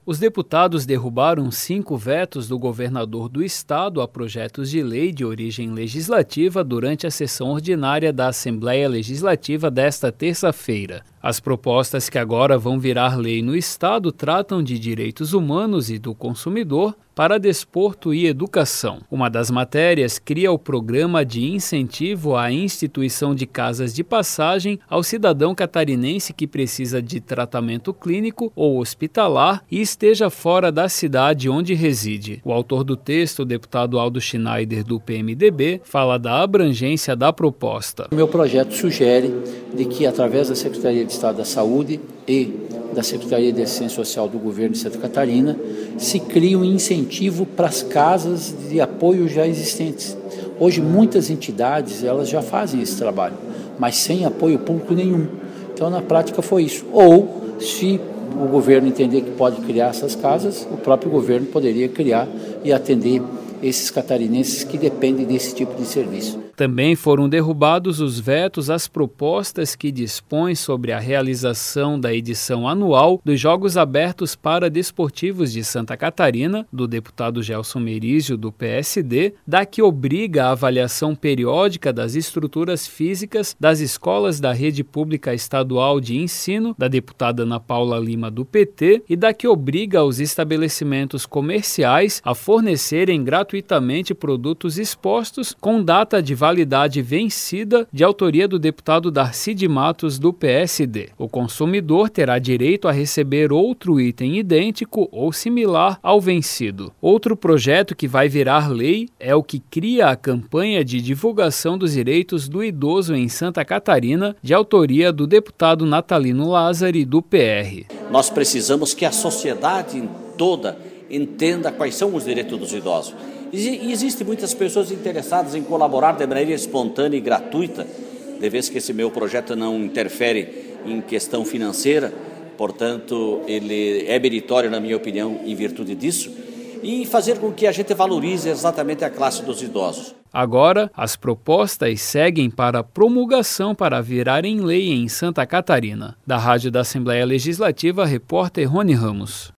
Os deputados derrubaram 5 vetos do governador do estado a projetos de lei de origem legislativa durante a sessão ordinária da Assembleia Legislativa desta terça-feira. As propostas que agora vão virar lei no estado tratam de direitos humanos e do consumidor para desporto e educação. Uma das matérias cria o programa de incentivo à instituição de casas de passagem ao cidadão catarinense que precisa de tratamento clínico ou hospitalar e esteja fora da cidade onde reside. O autor do texto, o deputado Aldo Schneider, do PMDB, fala da abrangência da proposta. O meu projeto sugere de que, através da Secretaria de Estado da Saúde e da Secretaria de Assistência Social do Governo de Santa Catarina, se crie um incentivo para as casas de apoio já existentes. Hoje, muitas entidades elas já fazem esse trabalho, mas sem apoio público nenhum. Então, na prática, foi isso. Ou, se o governo entender que pode criar essas casas, o próprio governo poderia criar e atender esses catarinenses que dependem desse tipo de serviço. Também foram derrubados os vetos às propostas que dispõem sobre a realização da edição anual dos Jogos Abertos Paradesportivos de Santa Catarina, do deputado Gelson Merizio, do PSD, da que obriga a avaliação periódica das estruturas físicas das escolas da rede pública estadual de ensino, da deputada Ana Paula Lima, do PT, e da que obriga os estabelecimentos comerciais a fornecerem gratuitamente produtos expostos com data de validade vencida, de autoria do deputado Darcy de Matos, do PSD. O consumidor terá direito a receber outro item idêntico ou similar ao vencido. Outro projeto que vai virar lei é o que cria a campanha de divulgação dos direitos do idoso em Santa Catarina, de autoria do deputado Natalino Lázari, do PR. Nós precisamos que a sociedade toda entenda quais são os direitos dos idosos. E existem muitas pessoas interessadas em colaborar de maneira espontânea e gratuita, de vez que esse meu projeto não interfere em questão financeira, portanto, ele é meritório, na minha opinião, em virtude disso, e fazer com que a gente valorize exatamente a classe dos idosos. Agora, as propostas seguem para promulgação para virarem lei em Santa Catarina. Da Rádio da Assembleia Legislativa, repórter Rony Ramos.